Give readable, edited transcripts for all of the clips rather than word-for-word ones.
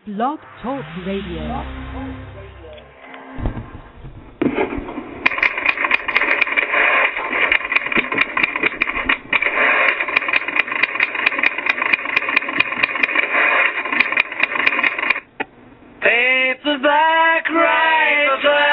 Blog Talk Radio. Paperback writer.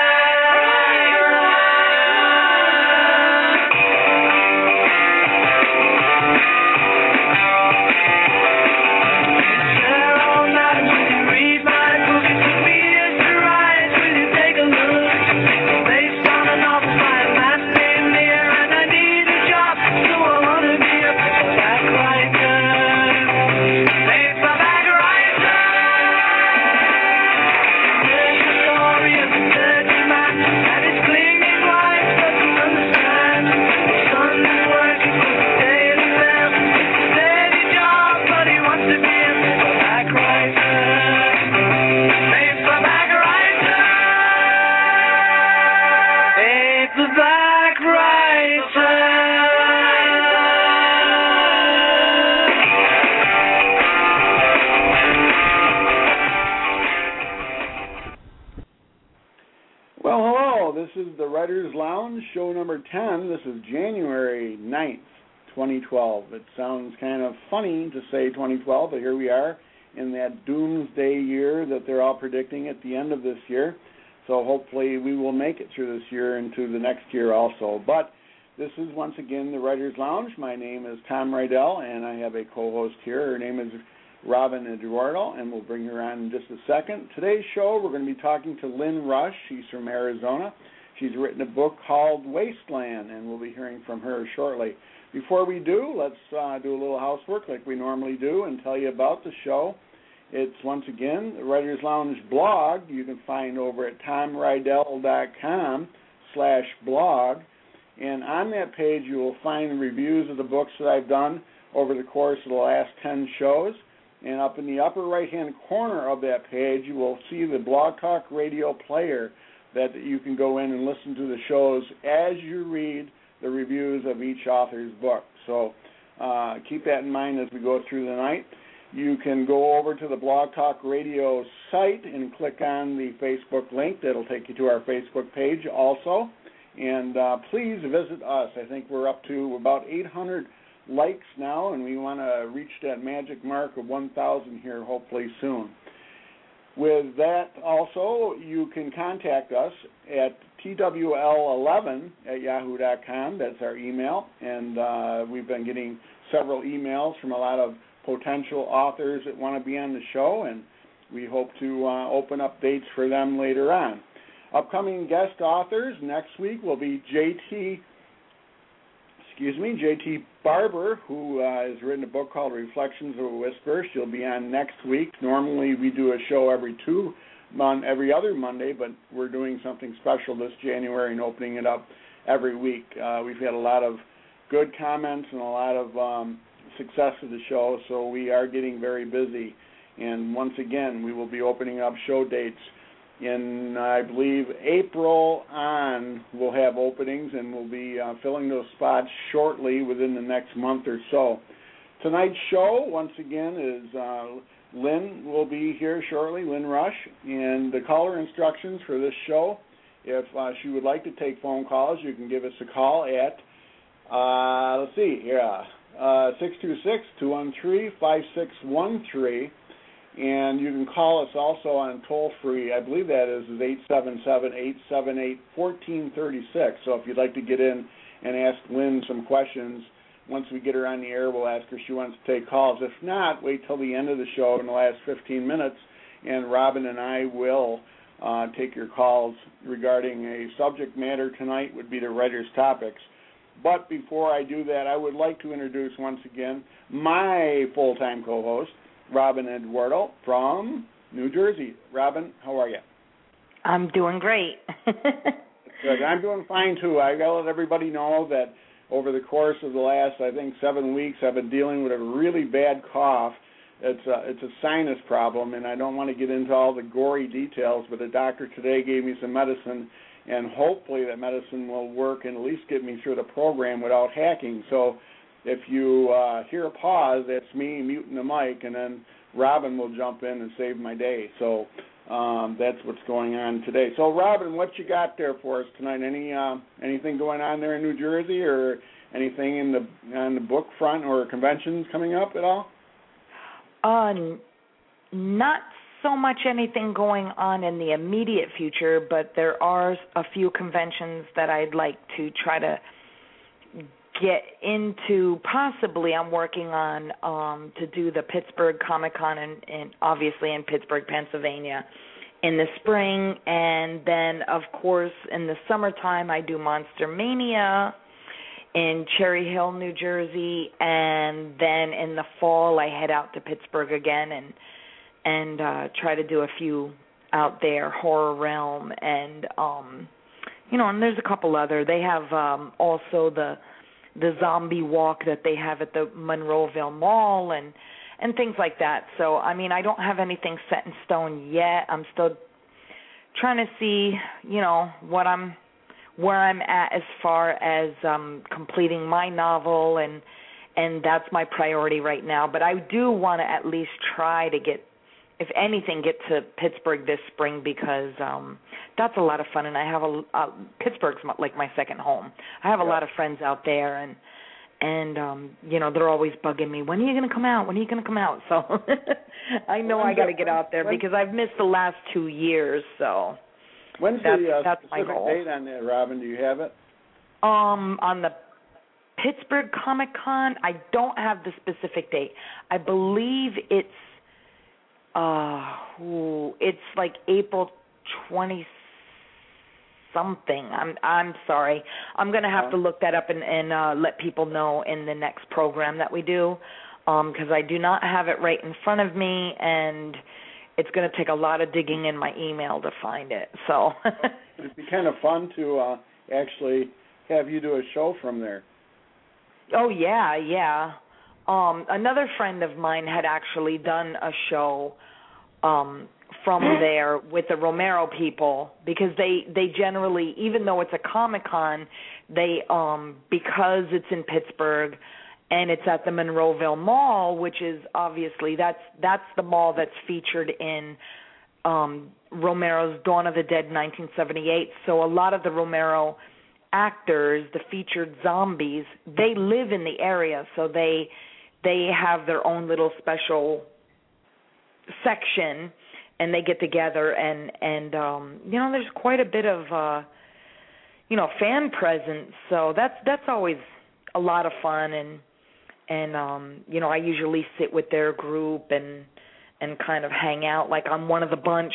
Show number 10. This is January 9th, 2012. It sounds kind of funny to say 2012, but here we are in that doomsday year that they're all predicting at the end of this year. So hopefully we will make it through this year into the next year also. But this is once again the Writer's Lounge. My name is Tom Rydell, and I have a co-host here. Her name is Robin Eduardo, and we'll bring her on in just a second. Today's show, we're going to be talking to Lynn Rush. She's from Arizona. She's written a book called Wasteland, and we'll be hearing from her shortly. Before we do, let's do a little housework like we normally do and tell you about the show. It's, once again, the Writer's Lounge blog. You can find over at tomrydell.com/blog. And on that page, you will find reviews of the books that I've done over the course of the last 10 shows. And up in the upper right-hand corner of that page, you will see the Blog Talk Radio player that you can go in and listen to the shows as you read the reviews of each author's book. So keep that in mind as we go through the night. You can go over to the Blog Talk Radio site and click on the Facebook link. That'll take you to our Facebook page also. And please visit us. I think we're up to about 800 likes now, and we want to reach that magic mark of 1,000 here hopefully soon. With that, also, you can contact us at twl11@yahoo.com. That's our email, and we've been getting several emails from a lot of potential authors that want to be on the show, and we hope to open up dates for them later on. Upcoming guest authors next week will be J.T. Barber, who has written a book called Reflections of a Whisper. She'll be on next week. Normally we do a show every other Monday, but we're doing something special this January and opening it up every week. We've had a lot of good comments and a lot of success with the show, so we are getting very busy. And once again, we will be opening up show dates in, I believe, April on. We'll have openings, and we'll be filling those spots shortly within the next month or so. Tonight's show, once again, is Lynn will be here shortly, Lynn Rush, and the caller instructions for this show, if she would like to take phone calls, you can give us a call at, 626-213-5613. And you can call us also on toll-free. I believe that is 877-878-1436. So if you'd like to get in and ask Lynn some questions, once we get her on the air, we'll ask her if she wants to take calls. If not, wait till the end of the show in the last 15 minutes, and Robin and I will take your calls regarding a subject matter tonight would be the writer's topics. But before I do that, I would like to introduce once again my full-time co-host, Robin Eduardo from New Jersey. Robin, how are you? I'm doing great. Good. I'm doing fine, too. I got to let everybody know that over the course of the last, I think, 7 weeks, I've been dealing with a really bad cough. It's a sinus problem, and I don't want to get into all the gory details, but the doctor today gave me some medicine, and hopefully that medicine will work and at least get me through the program without hacking. So if you hear a pause, that's me muting the mic, and then Robin will jump in and save my day. So that's what's going on today. So, Robin, what you got there for us tonight? Anything going on there in New Jersey, or anything on the book front or conventions coming up at all? Not so much anything going on in the immediate future, but there are a few conventions that I'd like to try to get into. Possibly I'm working on to do the Pittsburgh Comic-Con and obviously in Pittsburgh, Pennsylvania in the spring, and then of course in the summertime I do Monster Mania in Cherry Hill, New Jersey, and then in the fall I head out to Pittsburgh again and try to do a few out there, Horror Realm, and and there's a couple other. They have also the zombie walk that they have at the Monroeville Mall and things like that. So I mean, I don't have anything set in stone yet. I'm still trying to see, where I'm at as far as completing my novel, and that's my priority right now. But I do want to at least try to get to Pittsburgh this spring, because that's a lot of fun, and I have Pittsburgh's like my second home. I have a lot of friends out there, and they're always bugging me, when are you going to come out? When are you going to come out? So I know I got to get out there because I've missed the last 2 years. So when's that's the my specific goal. date on that, Robin? Do you have it? On the Pittsburgh Comic-Con, I don't have the specific date. I believe it's like April 20 something. I'm sorry. I'm going to have to look that up and let people know in the next program that we do, because I do not have it right in front of me, and it's going to take a lot of digging in my email to find it. So it'd be kind of fun to actually have you do a show from there. Oh yeah. Another friend of mine had actually done a show from there with the Romero people, because they generally, even though it's a Comic-Con, they because it's in Pittsburgh and it's at the Monroeville Mall, which is obviously that's the mall that's featured in Romero's Dawn of the Dead 1978. So a lot of the Romero actors, the featured zombies, they live in the area, so they have their own little special section, and they get together and there's quite a bit of fan presence, so that's always a lot of fun, and I usually sit with their group and kind of hang out like I'm one of the bunch.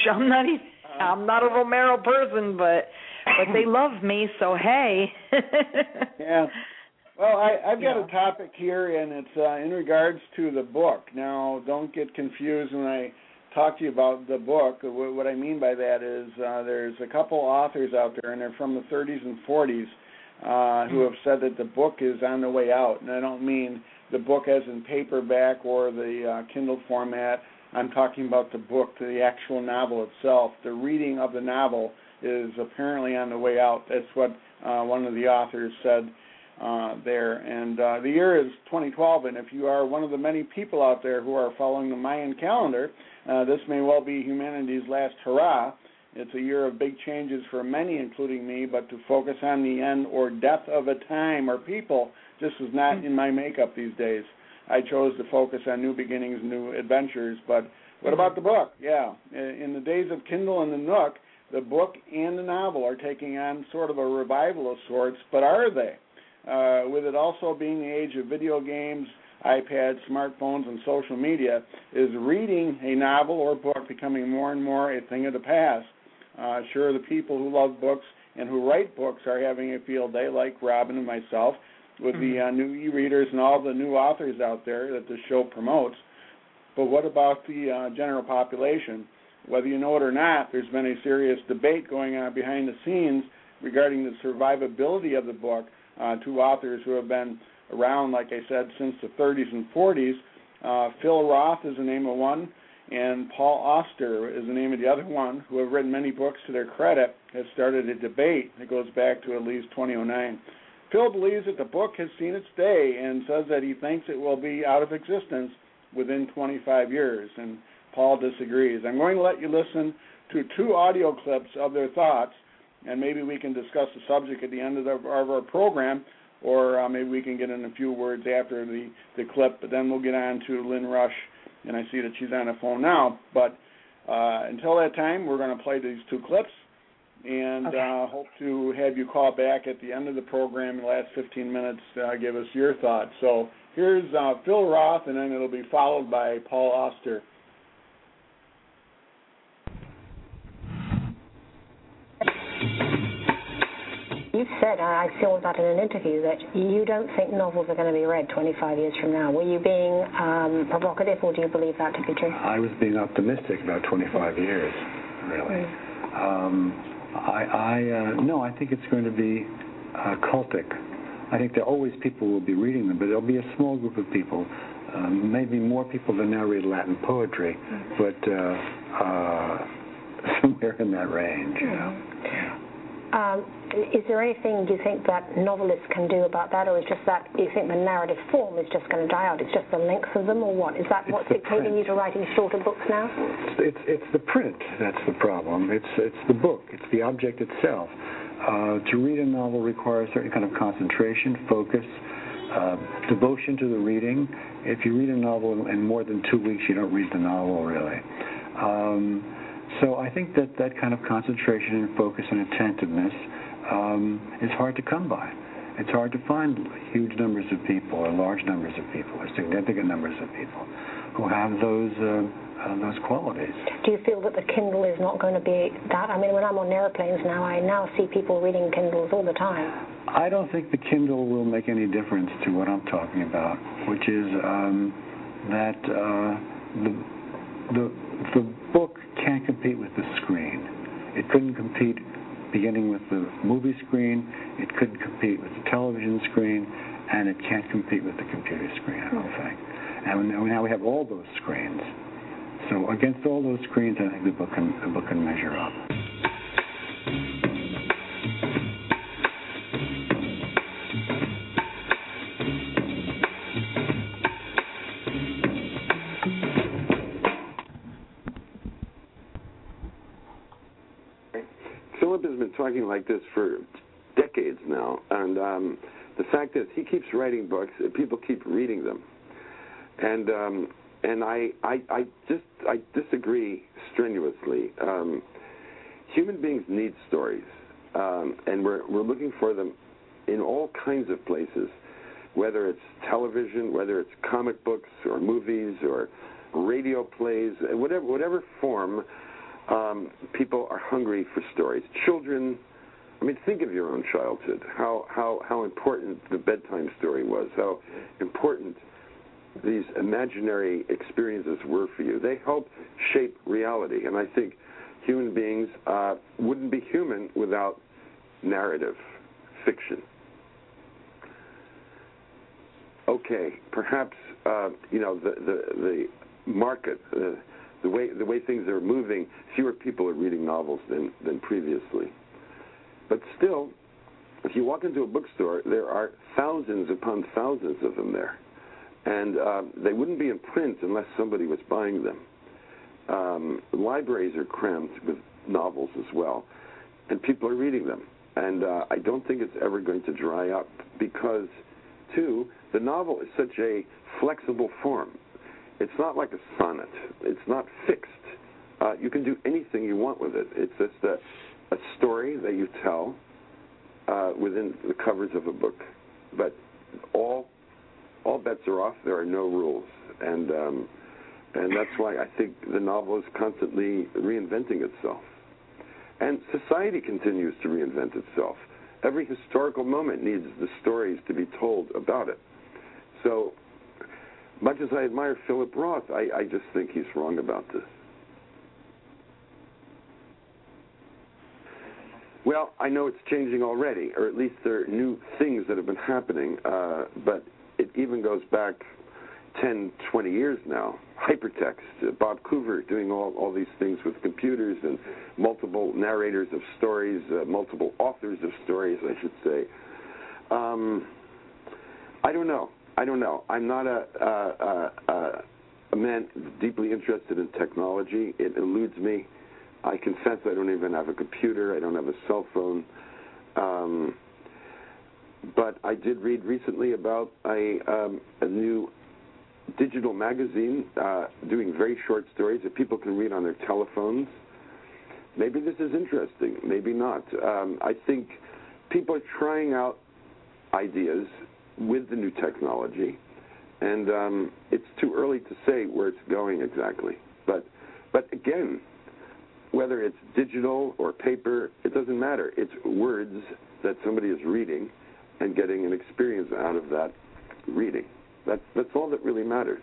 I'm not a Romero person, but they love me, so hey. Yeah. Well, I've got a topic here, and it's in regards to the book. Now, don't get confused when I talk to you about the book. What I mean by that is there's a couple authors out there, and they're from the 30s and 40s, who have said that the book is on the way out. And I don't mean the book as in paperback or the Kindle format. I'm talking about the book, the actual novel itself. The reading of the novel is apparently on the way out. That's what one of the authors said there. And the year is 2012, and if you are one of the many people out there who are following the Mayan calendar, this may well be humanity's last hurrah. It's a year of big changes for many, including me, but to focus on the end or death of a time or people just is not in my makeup these days. I chose to focus on new beginnings, new adventures, but what about the book? Yeah, in the days of Kindle and the Nook, the book and the novel are taking on sort of a revival of sorts, but are they? With it also being the age of video games, iPads, smartphones, and social media, is reading a novel or book becoming more and more a thing of the past? Sure, the people who love books and who write books are having a field day, like Robin and myself, with the new e-readers and all the new authors out there that the show promotes. But what about the general population? Whether you know it or not, there's been a serious debate going on behind the scenes regarding the survivability of the book. Two authors who have been around, like I said, since the 30s and 40s. Phil Roth is the name of one, and Paul Auster is the name of the other one, who have written many books to their credit, has started a debate that goes back to at least 2009. Phil believes that the book has seen its day and says that he thinks it will be out of existence within 25 years, and Paul disagrees. I'm going to let you listen to 2 audio clips of their thoughts, and maybe we can discuss the subject at the end of our program, or maybe we can get in a few words after the clip, but then we'll get on to Lynn Rush, and I see that she's on the phone now. But until that time, we're going to play these 2 clips, and hope to have you call back at the end of the program in the last 15 minutes to give us your thoughts. So here's Phil Roth, and then it'll be followed by Paul Auster. You've said, I saw that in an interview, that you don't think novels are going to be read 25 years from now. Were you being provocative, or do you believe that to be true? I was being optimistic about 25 years, really. No, I think it's going to be cultic. I think there always people will be reading them, but there'll be a small group of people, maybe more people than now read Latin poetry, but somewhere in that range, you know. Is there anything, do you think, that novelists can do about that, or is just that you think the narrative form is just going to die out? It's just the length of them, or what? Is that what's dictating you to writing shorter books now? It's the print that's the problem. It's the book. It's the object itself. To read a novel requires a certain kind of concentration, focus, devotion to the reading. If you read a novel in more than 2 weeks, you don't read the novel, really. So I think that kind of concentration and focus and attentiveness is hard to come by. It's hard to find huge numbers of people, or large numbers of people, or significant numbers of people who have those qualities. Do you feel that the Kindle is not going to be that? I mean, when I'm on airplanes now, I now see people reading Kindles all the time. I don't think the Kindle will make any difference to what I'm talking about, which is that the book can't compete with the screen. It couldn't compete beginning with the movie screen, it couldn't compete with the television screen, and it can't compete with the computer screen, I don't think. And now we have all those screens. So against all those screens, I think the book can measure up. Philip has been talking like this for decades now, and the fact is he keeps writing books, and people keep reading them, and I disagree strenuously. Human beings need stories, and we're looking for them in all kinds of places, whether it's television, whether it's comic books or movies or radio plays, whatever form. People are hungry for stories. Children, I mean, think of your own childhood, how important the bedtime story was, how important these imaginary experiences were for you. They help shape reality, and I think human beings wouldn't be human without narrative fiction. Okay, perhaps the market, the way things are moving, fewer people are reading novels than previously. But still, if you walk into a bookstore, there are thousands upon thousands of them there. And they wouldn't be in print unless somebody was buying them. Libraries are crammed with novels as well, and people are reading them. And I don't think it's ever going to dry up because, too, the novel is such a flexible form. It's not like a sonnet. It's not fixed. You can do anything you want with it. It's just a story that you tell within the covers of a book. But all bets are off. There are no rules. And that's why I think the novel is constantly reinventing itself. And society continues to reinvent itself. Every historical moment needs the stories to be told about it. So, much as I admire Philip Roth, I just think he's wrong about this. Well, I know it's changing already, or at least there are new things that have been happening, but it even goes back 10, 20 years now. Hypertext, Bob Coover doing all these things with computers and multiple narrators of stories, multiple authors of stories, I should say. I don't know. I'm not a man deeply interested in technology. It eludes me. I confess I don't even have a computer. I don't have a cell phone. But I did read recently about a new digital magazine doing very short stories that people can read on their telephones. Maybe this is interesting. Maybe not. I think people are trying out ideas with the new technology, and it's too early to say where it's going exactly. But again, whether it's digital or paper, it doesn't matter. It's words that somebody is reading and getting an experience out of that reading. That's all that really matters.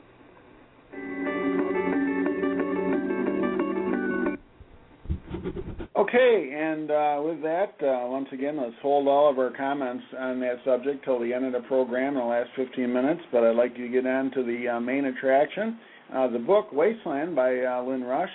Okay, and with that, once again, let's hold all of our comments on that subject till the end of the program in the last 15 minutes, but I'd like you to get on to the main attraction. The book, Wasteland, by Lynn Rush,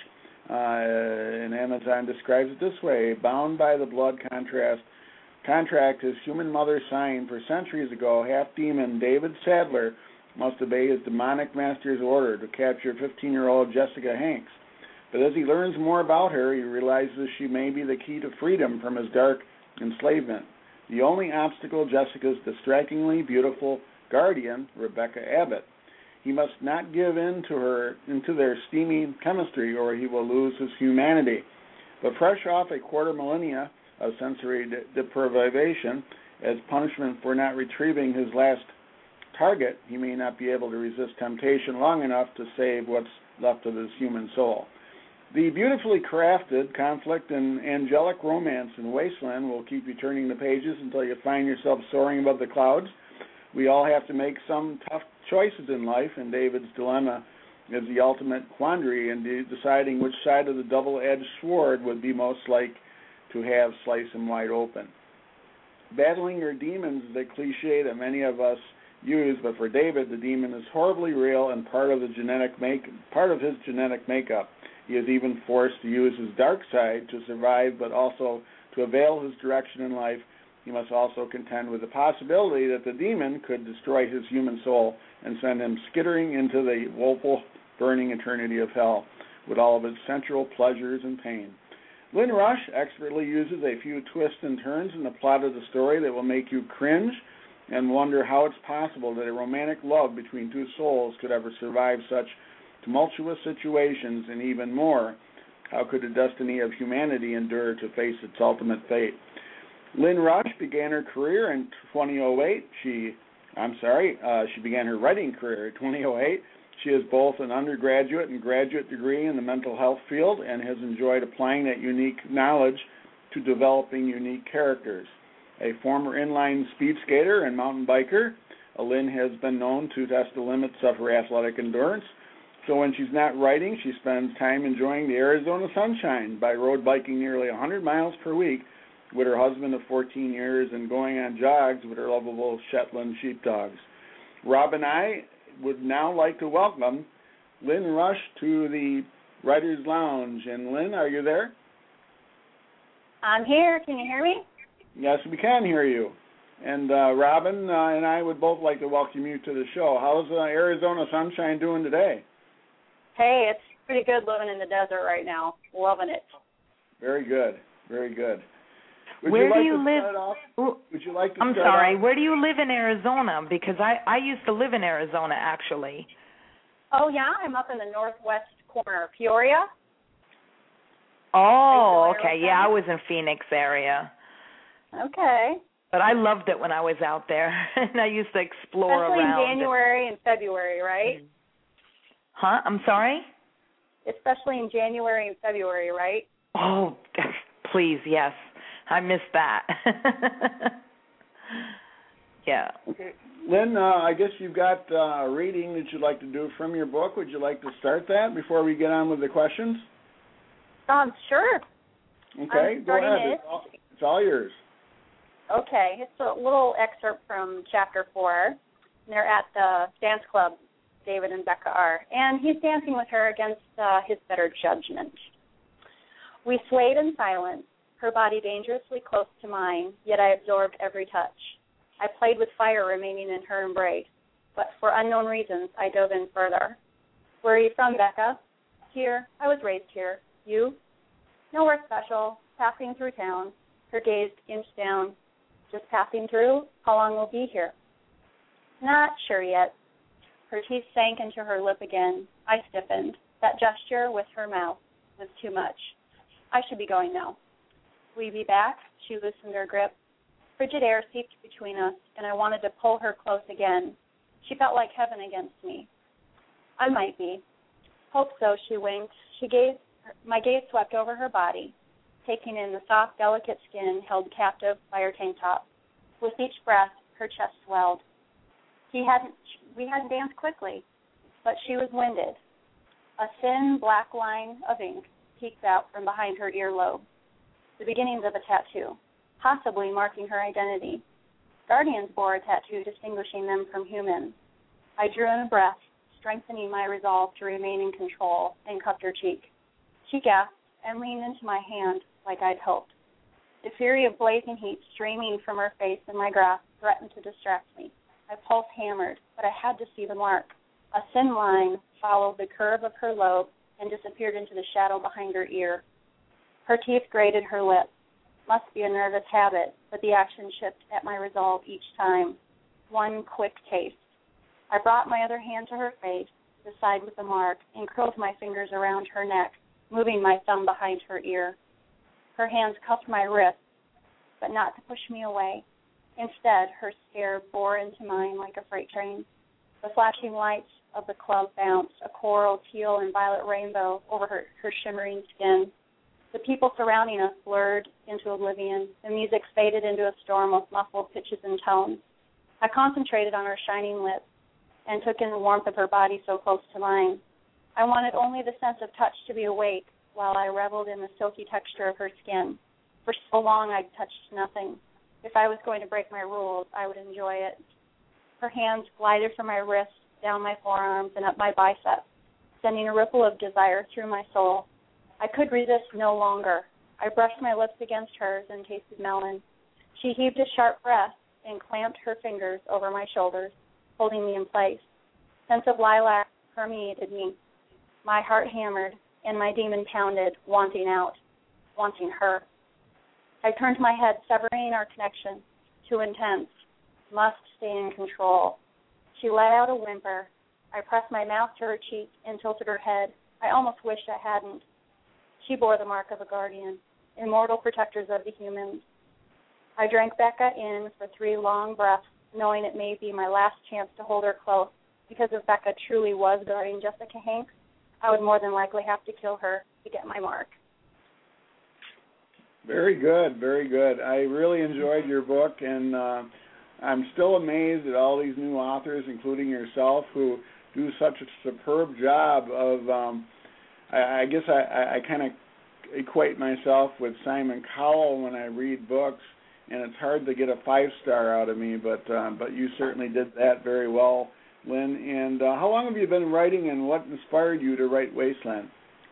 and Amazon describes it this way: bound by the blood contract his human mother signed for centuries ago, half-demon David Sadler must obey his demonic master's order to capture 15-year-old Jessica Hanks. But as he learns more about her, he realizes she may be the key to freedom from his dark enslavement. The only obstacle, Jessica's distractingly beautiful guardian, Rebecca Abbott. He must not give in to their steamy chemistry, or he will lose his humanity. But fresh off a quarter millennia of sensory deprivation, as punishment for not retrieving his last target, he may not be able to resist temptation long enough to save what's left of his human soul. The beautifully crafted conflict and angelic romance in Wasteland will keep you turning the pages until you find yourself soaring above the clouds. We all have to make some tough choices in life, and David's dilemma is the ultimate quandary in deciding which side of the double-edged sword would be most like to have slice him wide open. Battling your demons is a cliche that many of us use, but for David, the demon is horribly real and part of his genetic makeup. He is even forced to use his dark side to survive, but also to avail his direction in life. He must also contend with the possibility that the demon could destroy his human soul and send him skittering into the woeful, burning eternity of hell, with all of its sensual pleasures and pain. Lynn Rush expertly uses a few twists and turns in the plot of the story that will make you cringe and wonder how it's possible that a romantic love between two souls could ever survive such tumultuous situations, and even more, how could the destiny of humanity endure to face its ultimate fate? Lynn Rush began her career in 2008. She began her writing career in 2008. She has both an undergraduate and graduate degree in the mental health field and has enjoyed applying that unique knowledge to developing unique characters. A former inline speed skater and mountain biker, Lynn has been known to test the limits of her athletic endurance. So when she's not writing, she spends time enjoying the Arizona sunshine by road biking nearly 100 miles per week with her husband of 14 years and going on jogs with her lovable Shetland sheepdogs. Rob and I would now like to welcome Lynn Rush to the Writer's Lounge. And Lynn, are you there? I'm here. Can you hear me? Yes, we can hear you. And Robin and I would both like to welcome you to the show. How's Arizona sunshine doing today? Hey, it's pretty good living in the desert right now. Loving it. Very good. Very good. Where do you live? Would you like to I'm sorry. Where do you live in Arizona? Because I used to live in Arizona, actually. Oh, yeah? I'm up in the northwest corner of Peoria. Oh, okay. Yeah, I was in Phoenix area. Okay. But I loved it when I was out there, and I used to explore Especially around. Especially in January and February, right? Huh? I'm sorry? Especially in January and February, right? Oh, please, yes. I missed that. Yeah. Okay. Lynn, I guess you've got a reading that you'd like to do from your book. Would you like to start that before we get on with the questions? Sure. Okay, go ahead. It's all yours. Okay, it's a little excerpt from Chapter 4. They're at the dance club, David and Becca are, and he's dancing with her against his better judgment. We swayed in silence, her body dangerously close to mine, yet I absorbed every touch. I played with fire remaining in her embrace, but for unknown reasons I dove in further. Where are you from, Becca? Here. I was raised here. You? Nowhere special. Passing through town. Her gaze inched down. Just passing through? How long will be here? Not sure yet. Her teeth sank into her lip again. I stiffened. That gesture with her mouth was too much. I should be going now. Will you be back? She loosened her grip. Frigid air seeped between us, and I wanted to pull her close again. She felt like heaven against me. I might be. Hope so, she winked. My gaze swept over her body, taking in the soft, delicate skin held captive by her tank top. With each breath, her chest swelled. We hadn't danced quickly, but she was winded. A thin, black line of ink peeked out from behind her earlobe, the beginnings of a tattoo, possibly marking her identity. Guardians bore a tattoo distinguishing them from humans. I drew in a breath, strengthening my resolve to remain in control, and cupped her cheek. She gasped and leaned into my hand like I'd hoped. The fury of blazing heat streaming from her face and my grasp threatened to distract me. My pulse hammered, but I had to see the mark. A thin line followed the curve of her lobe and disappeared into the shadow behind her ear. Her teeth grated her lip. Must be a nervous habit, but the action chipped at my resolve each time. One quick taste. I brought my other hand to her face, the side with the mark, and curled my fingers around her neck, moving my thumb behind her ear. Her hands cuffed my wrist, but not to push me away. Instead, her stare bore into mine like a freight train. The flashing lights of the club bounced, a coral, teal, and violet rainbow over her shimmering skin. The people surrounding us blurred into oblivion. The music faded into a storm of muffled pitches and tones. I concentrated on her shining lips and took in the warmth of her body so close to mine. I wanted only the sense of touch to be awake while I reveled in the silky texture of her skin. For so long I'd touched nothing. If I was going to break my rules, I would enjoy it. Her hands glided from my wrist, down my forearms, and up my biceps, sending a ripple of desire through my soul. I could resist no longer. I brushed my lips against hers and tasted melon. She heaved a sharp breath and clamped her fingers over my shoulders, holding me in place. Sense of lilac permeated me. My heart hammered, and my demon pounded, wanting out, wanting her. I turned my head, severing our connection. Too intense. Must stay in control. She let out a whimper. I pressed my mouth to her cheek and tilted her head. I almost wished I hadn't. She bore the mark of a guardian, immortal protectors of the humans. I drank Becca in for 3 long breaths, knowing it may be my last chance to hold her close, because if Becca truly was guarding Jessica Hanks, I would more than likely have to kill her to get my mark. Very good, very good. I really enjoyed your book, and I'm still amazed at all these new authors, including yourself, who do such a superb job of, I guess I kind of equate myself with Simon Cowell when I read books, and it's hard to get a 5-star out of me, but you certainly did that very well, Lynn. And how long have you been writing, and what inspired you to write Wasteland?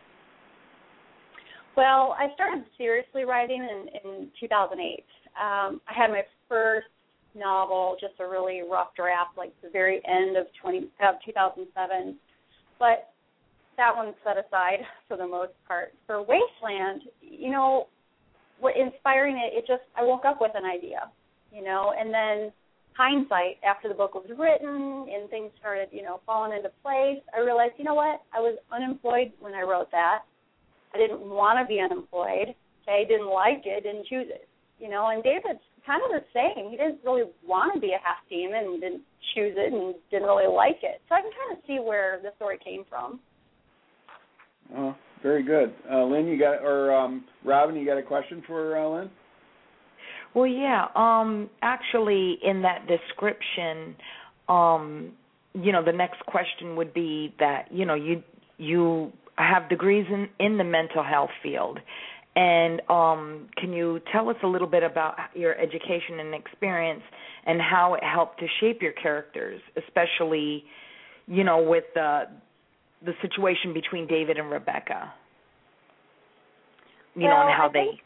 Well, I started seriously writing in 2008. I had my first novel, just a really rough draft, like the very end of 2007. But that one's set aside for the most part. For Wasteland, you know, what inspiring it just, I woke up with an idea, you know, and then hindsight, after the book was written and things started, you know, falling into place, I realized, you know what, I was unemployed when I wrote that. I didn't want to be unemployed. Okay, didn't like it, didn't choose it. You know, and David's kind of the same. He didn't really want to be a half demon and didn't choose it and didn't really like it. So I can kind of see where the story came from. Oh, very good. Lynn, you got, or Robin, you got a question for Lynn? Well, yeah. Actually, in that description, you know, the next question would be that, you know, you have degrees in the mental health field. And can you tell us a little bit about your education and experience and how it helped to shape your characters, especially, you know, with the situation between David and Rebecca? You know, and how they...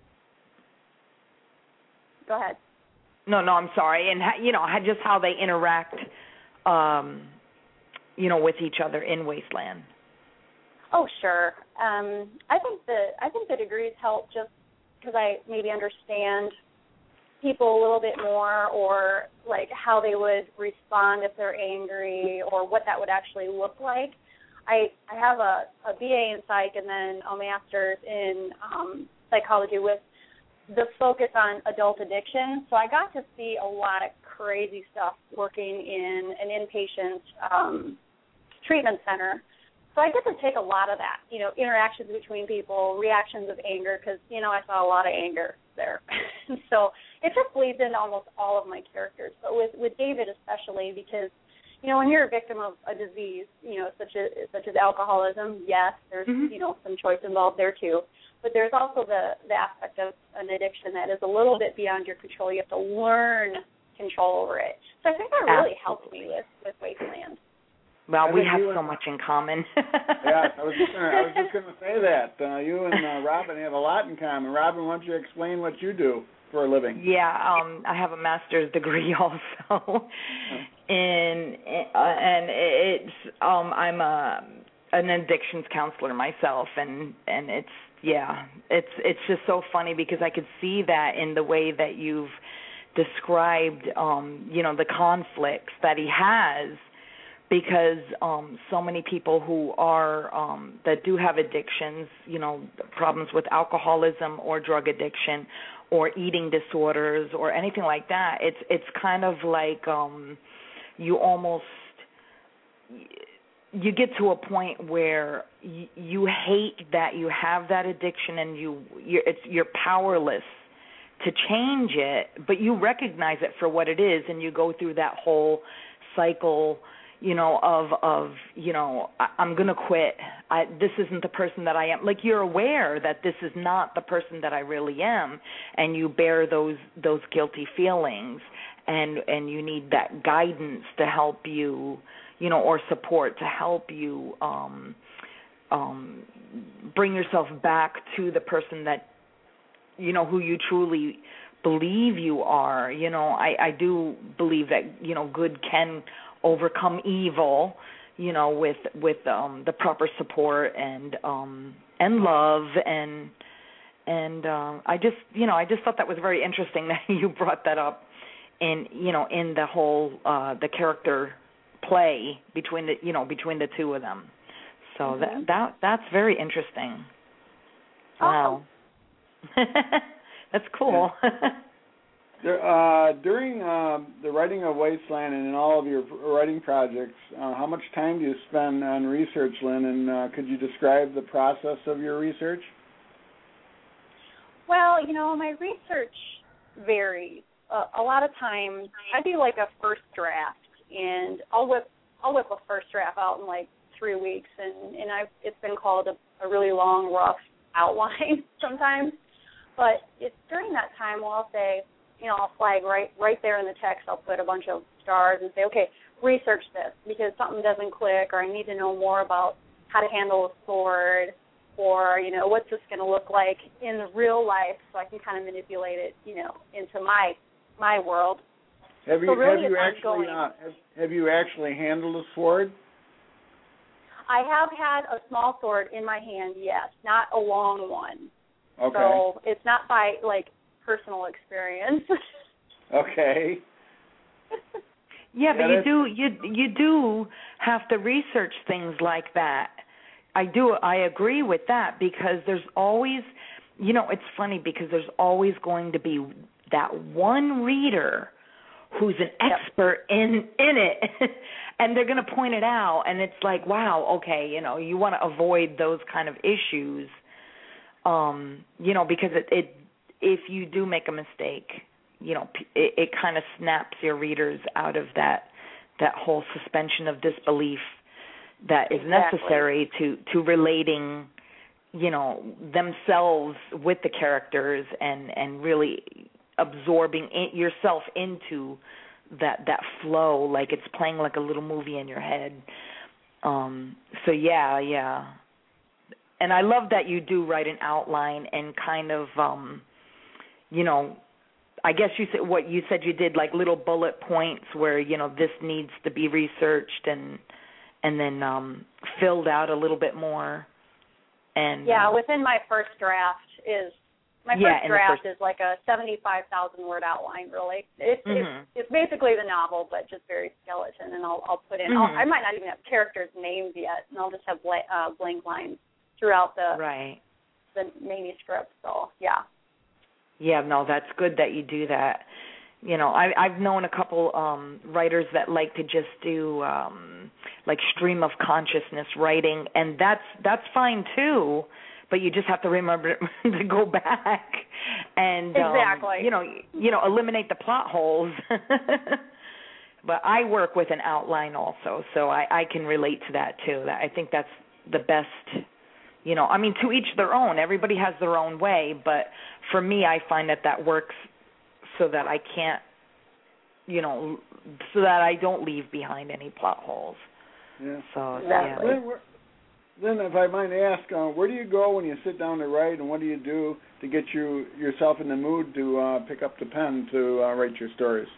Go ahead. No, I'm sorry. And, you know, just how they interact with each other in Wasteland? Oh, sure. I think the degrees help just because I maybe understand people a little bit more, or like how they would respond if they're angry, or what that would actually look like. I have a BA in psych and then a master's in psychology with the focus on adult addiction. So I got to see a lot of crazy stuff working in an inpatient treatment center. So I get to take a lot of that, interactions between people, reactions of anger, because, I saw a lot of anger there. So it just bleeds into almost all of my characters. But with David especially, because, when you're a victim of a disease, such as alcoholism, yes, there's, some choice involved there too. But there's also the aspect of an addiction that is a little bit beyond your control. You have to learn control over it. So I think that really helped me with Wasteland. Well, we have so much in common. Yeah, I was just going to say that. You and Robin have a lot in common. Robin, why don't you explain what you do for a living? Yeah, I have a master's degree also, and it's I'm an addictions counselor myself, and it's just so funny because I could see that in the way that you've described the conflicts that he has. Because so many people who are that do have addictions, problems with alcoholism or drug addiction or eating disorders or anything like that, it's kind of like you get to a point where you hate that you have that addiction and you're powerless to change it, but you recognize it for what it is, and you go through that whole cycle. I'm going to quit. This isn't the person that I am. Like, you're aware that this is not the person that I really am, and you bear those guilty feelings, and you need that guidance to help you, or support to help you bring yourself back to the person that, who you truly believe you are. I do believe that, good can overcome evil, with the proper support and love and I just thought that was very interesting that you brought that up in the whole the character play between the two of them. So that's very interesting. Wow. That's cool. During the writing of Wasteland and in all of your writing projects, how much time do you spend on research, Lynn, and could you describe the process of your research? Well, my research varies. A lot of times I do like a first draft, and I'll whip a first draft out in like 3 weeks, and it's been called a really long, rough outline sometimes. But it's during that time where I'll say, I'll flag right there in the text. I'll put a bunch of stars and say, okay, research this because something doesn't click, or I need to know more about how to handle a sword, or, what's this going to look like in the real life so I can kind of manipulate it, into my world. Have you actually handled a sword? I have had a small sword in my hand, yes, not a long one. Okay. So it's not by, personal experience. Okay. Yeah, but you do have to research things like that. I agree with that, because there's always, it's funny because there's always going to be that one reader who's an expert in it, and they're going to point it out, and it's like, wow, okay, you want to avoid those kind of issues, because if you do make a mistake, it kind of snaps your readers out of that whole suspension of disbelief that is necessary to relating, themselves with the characters and really absorbing yourself into that flow, like it's playing like a little movie in your head. So yeah. And I love that you do write an outline and kind of, I guess you said you did like little bullet points where, this needs to be researched and and then filled out a little bit more. And within my first draft is like a 75,000 word outline. Really, it's basically the novel, but just very skeleton. And I'll put in. I might not even have characters' names yet, and I'll just have blank lines throughout the manuscript. So yeah, no, that's good that you do that. You know, I've known a couple writers that like to just do like stream of consciousness writing, and that's fine too. But you just have to remember to go back and eliminate the plot holes. But I work with an outline also, so I can relate to that too. I think that's the best. You know, I mean, to each their own. Everybody has their own way, but for me, I find that works so that I can't, so that I don't leave behind any plot holes. Yeah. So exactly. Then, if I might ask, where do you go when you sit down to write, and what do you do to get yourself in the mood to pick up the pen to write your stories?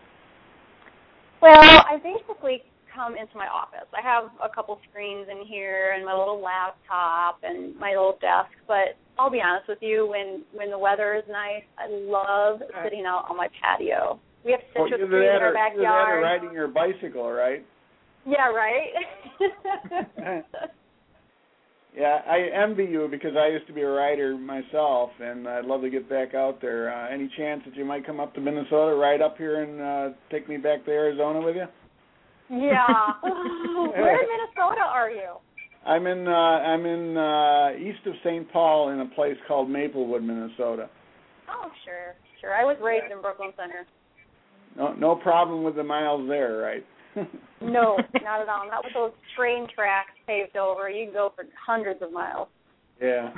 Well, I basically come into my office. I have a couple screens in here and my little laptop and my little desk, but I'll be honest with you, when the weather is nice, I love sitting out on my patio. We have citrus trees in our backyard. You're riding your bicycle, right? Yeah, right? Yeah, I envy you because I used to be a rider myself, and I'd love to get back out there. Any chance that you might come up to Minnesota, ride up here, and take me back to Arizona with you? Yeah. Where in Minnesota are you? I'm in east of St. Paul in a place called Maplewood, Minnesota. Oh, sure. I was raised in Brooklyn Center. No problem with the miles there, right? No, not at all. Not with those train tracks paved over. You can go for hundreds of miles. Yeah.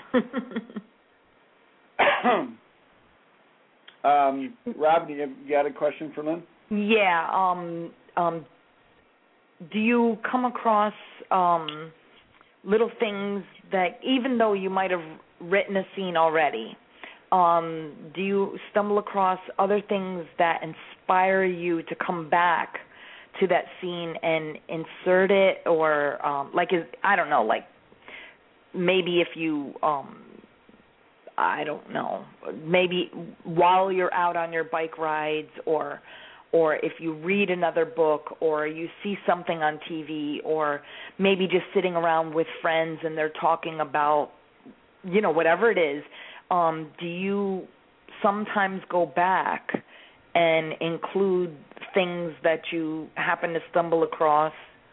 Rob, you got a question for Lynn? Yeah. Do you come across little things that, even though you might have written a scene already, do you stumble across other things that inspire you to come back to that scene and insert it, or I don't know, like maybe if you I don't know, maybe while you're out on your bike rides, or if you read another book, or you see something on TV, or maybe just sitting around with friends and they're talking about, whatever it is, do you sometimes go back and include things that you happen to stumble across?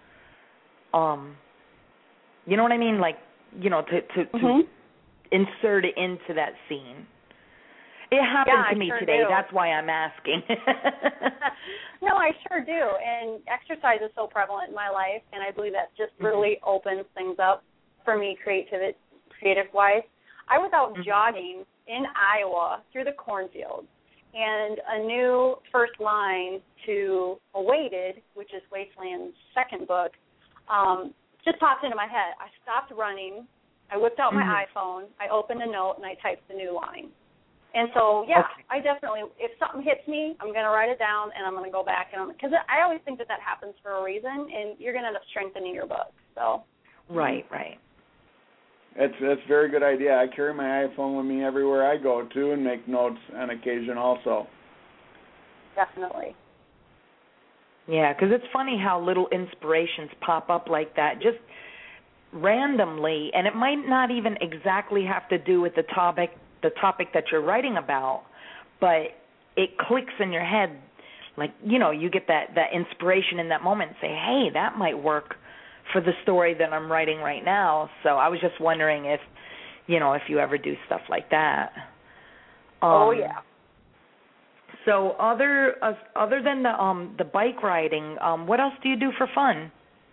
You know what I mean? Like, to insert it into that scene. It happened to me today. Do. That's why I'm asking. No, I sure do. And exercise is so prevalent in my life, and I believe that just really opens things up for me creative-wise. I was out jogging in Iowa through the cornfields, and a new first line to Awaited, which is Wasteland's second book, just popped into my head. I stopped running. I whipped out my iPhone. I opened a note, and I typed the new line. And so, I definitely, if something hits me, I'm going to write it down, and I'm going to go back. Because I always think that happens for a reason, and you're going to end up strengthening your book. So. Right. That's a very good idea. I carry my iPhone with me everywhere I go, too, and make notes on occasion also. Definitely. Yeah, because it's funny how little inspirations pop up like that, just randomly, and it might not even exactly have to do with the topic that you're writing about, but it clicks in your head, like, you get that inspiration in that moment and say, hey, that might work for the story that I'm writing right now. So I was just wondering if you ever do stuff like that. Oh, yeah. So other than the bike riding, what else do you do for fun?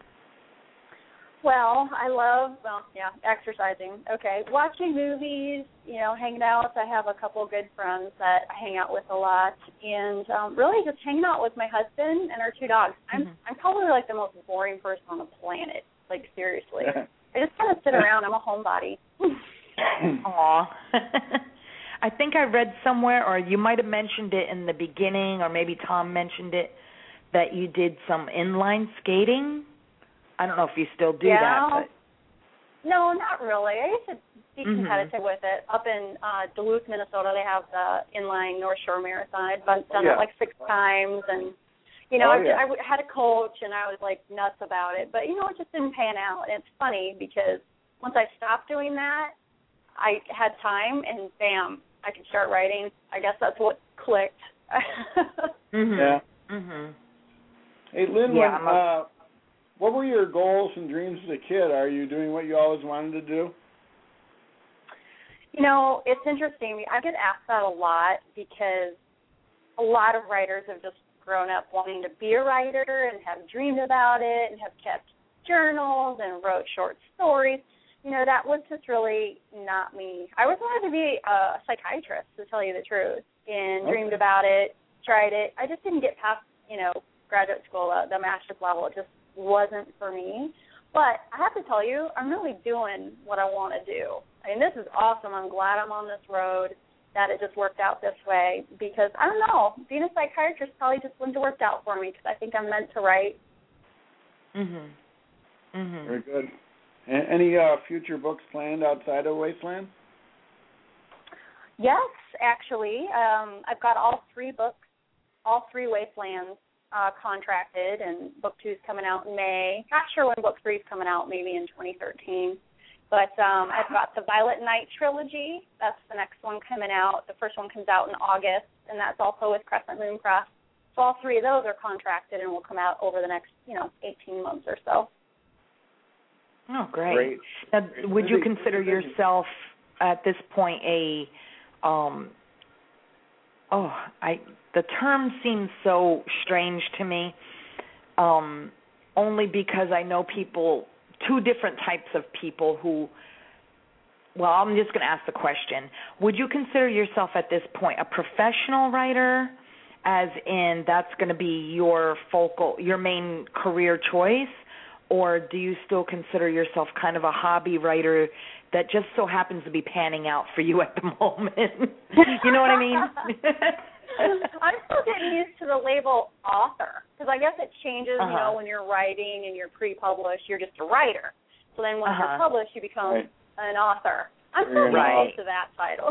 Well, I love, exercising. Okay, watching movies, hanging out. I have a couple of good friends that I hang out with a lot, and really just hanging out with my husband and our two dogs. I'm probably like the most boring person on the planet. Like, seriously. I just kind of sit around. I'm a homebody. Aw. I think I read somewhere, or you might have mentioned it in the beginning, or maybe Tom mentioned it, that you did some inline skating. I don't know if you still do yeah. that. But. No, not really. I used to be competitive with it. Up in Duluth, Minnesota, they have the inline North Shore Marathon. I'd done it like 6 times, and I had a coach, and I was like nuts about it. But it just didn't pan out. And it's funny because once I stopped doing that, I had time, and bam, I could start writing. I guess that's what clicked. Yeah. Hey, Lynn, what were your goals and dreams as a kid? Are you doing what you always wanted to do? It's interesting. I get asked that a lot because a lot of writers have just grown up wanting to be a writer and have dreamed about it and have kept journals and wrote short stories. That was just really not me. I always wanted to be a psychiatrist, to tell you the truth, and dreamed about it, tried it. I just didn't get past, graduate school, the master's level. It just wasn't for me. But I have to tell you, I'm really doing what I want to do. I mean, this is awesome. I'm glad I'm on this road, that it just worked out this way, because, I don't know, being a psychiatrist probably just wouldn't have worked out for me because I think I'm meant to write. Very good. Any future books planned outside of Wasteland? Yes, actually. I've got all 3 books, all 3 Wastelands contracted, and book 2 is coming out in May. Not sure when book 3 is coming out, maybe in 2013. But I've got the Violet Night trilogy. That's the next one coming out. The first one comes out in August, and that's also with Crescent Moon Press. So all 3 of those are contracted and will come out over the next, 18 months or so. Oh, great. Now, would you consider yourself at this point the term seems so strange to me, only because I know people, 2 different types of people who, I'm just going to ask the question. Would you consider yourself at this point a professional writer, as in that's going to be your main career choice, or do you still consider yourself kind of a hobby writer that just so happens to be panning out for you at the moment? You know what I mean? I'm still getting used to the label author, because I guess it changes, when you're writing and you're pre-published, you're just a writer. So then when you're published, you become an author. I'm still getting used to that title.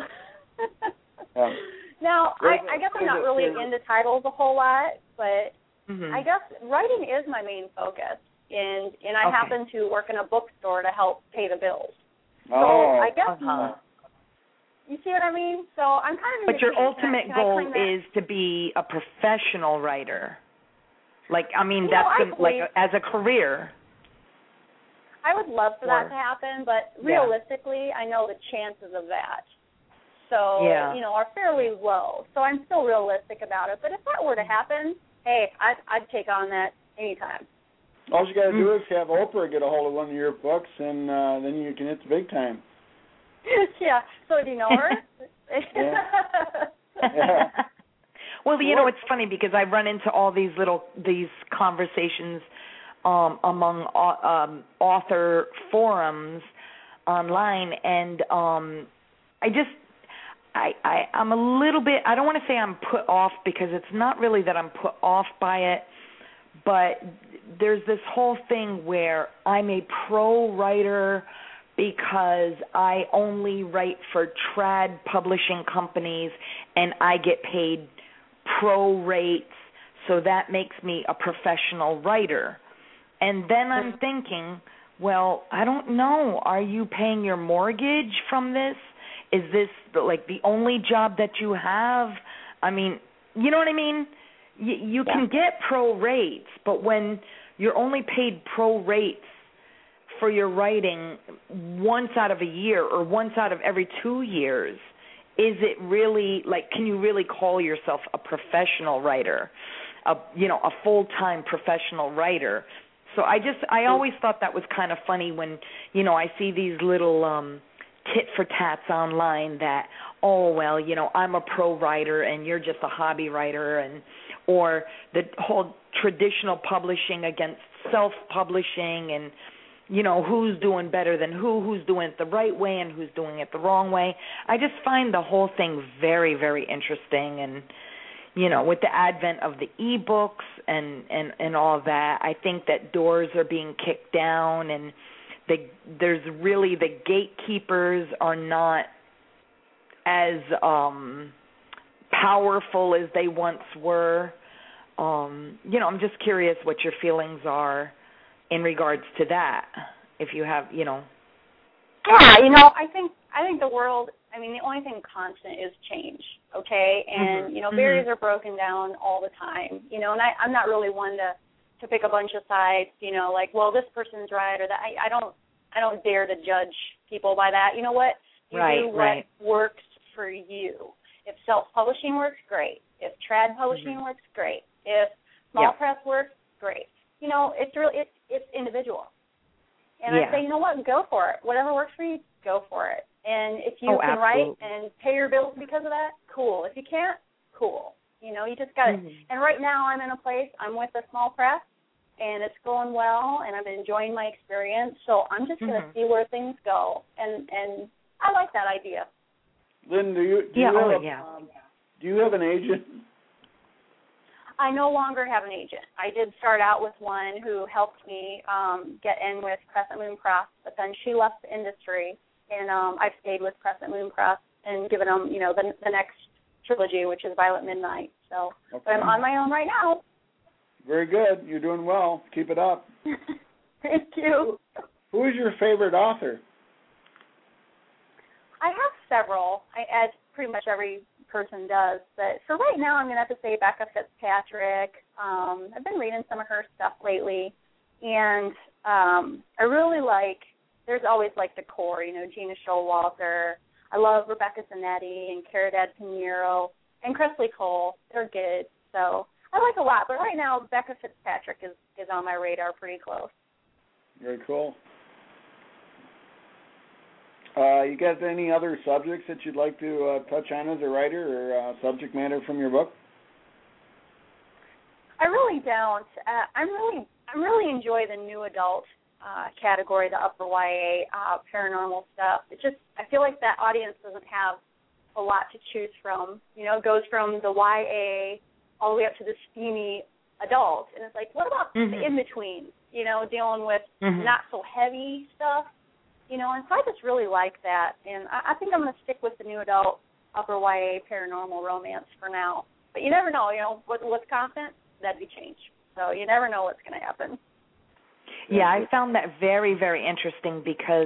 Now, I guess I'm not really into titles a whole lot, but I guess writing is my main focus. And I happen to work in a bookstore to help pay the bills. So I guess you see what I mean? So I'm kind of. But your ultimate goal is to be a professional writer. Like, I mean, as a career. I would love for that to happen, but realistically, I know the chances of that. So, are fairly low. So I'm still realistic about it. But if that were to happen, hey, I'd take on that anytime. All you got to do is have Oprah get a hold of one of your books, and then you can hit the big time. Yeah. So do you know her? Well, it's funny because I run into all these conversations among author forums online, and I'm a little bit, I don't want to say I'm put off, because it's not really that I'm put off by it, but there's this whole thing where I'm a pro writer because I only write for trad publishing companies and I get paid pro rates, so that makes me a professional writer. And then I'm thinking, well, I don't know, are you paying your mortgage from this? Is this like the only job that you have? I mean, you know what I mean? You can get pro rates, but when you're only paid pro rates for your writing once out of a year or once out of every 2 years, is it really, like, can you really call yourself a professional writer, a full-time professional writer? So I always thought that was kind of funny when, I see these little tit for tats online that, I'm a pro writer and you're just a hobby writer, or the whole traditional publishing against self-publishing, and who's doing better than who's doing it the right way and who's doing it the wrong way. I just find the whole thing very, very interesting, and with the advent of the e-books and all of that, I think that doors are being kicked down, and there's really the gatekeepers are not as powerful as they once were. I'm just curious what your feelings are in regards to that. If you have, Yeah, I think the world. I mean, the only thing constant is change. Okay, and barriers are broken down all the time. And I'm not really one to pick a bunch of sides. Like, well, this person's right or that. I don't dare to judge people by that. You know what? You do what works for you. If self-publishing works, great. If trad publishing works, great. If small press works, great. It's individual. And I say, you know what? Go for it. Whatever works for you, go for it. And if you can write and pay your bills because of that, cool. If you can't, cool. You just got to. And right now I'm in a place, I'm with a small press, and it's going well, and I'm enjoying my experience. So I'm just going to see where things go. And I like that idea. Lynn, do you have an agent? I no longer have an agent. I did start out with one who helped me get in with Crescent Moon Press, but then she left the industry, and I've stayed with Crescent Moon Press and given them, the next trilogy, which is Violet Midnight. So, but I'm on my own right now. Very good. You're doing well. Keep it up. Thank you. Who is your favorite author? I have several, as pretty much every person does. But for right now, I'm going to have to say Becca Fitzpatrick. I've been reading some of her stuff lately. And I really there's always the core, Gina Showalter. I love Rebecca Zanetti and Caridad Pinheiro and Cressley Cole. They're good. So I like a lot. But right now, Becca Fitzpatrick is on my radar pretty close. Very cool. You got any other subjects that you'd like to touch on as a writer or subject matter from your book? I really don't. I really enjoy the new adult category, the upper YA paranormal stuff. I feel like that audience doesn't have a lot to choose from. It goes from the YA all the way up to the steamy adult, and it's what about the in between? Dealing with not so heavy stuff. And so I just really like that. And I think I'm going to stick with the new adult upper YA paranormal romance for now. But you never know, what's constant, that'd be change. So you never know what's going to happen. Yeah, I found that very, very interesting because,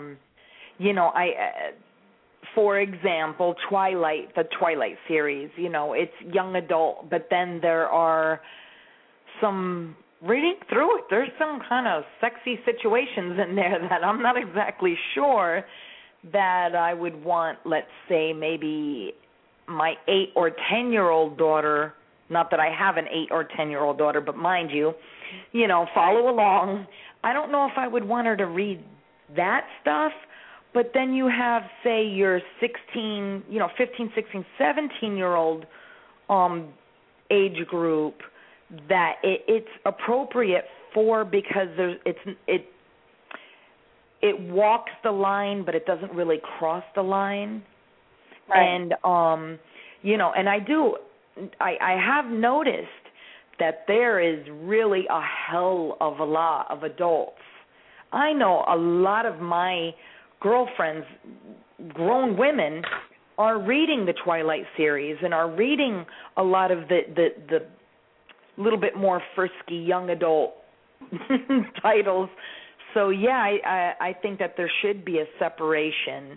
for example, the Twilight series, it's young adult, but then there are some, reading through it, there's some kind of sexy situations in there that I'm not exactly sure that I would want, let's say, maybe my 8 or 10-year-old daughter, not that I have an 8 or 10-year-old daughter, but mind you, follow along. I don't know if I would want her to read that stuff, but then you have, say, your 15, 16, 17-year-old age group that it's appropriate for because it walks the line, but it doesn't really cross the line. Right. And and I have noticed that there is really a hell of a lot of adults. I know a lot of my girlfriends, grown women, are reading the Twilight series and are reading a lot of the little bit more frisky young adult titles. So yeah, I think that there should be a separation,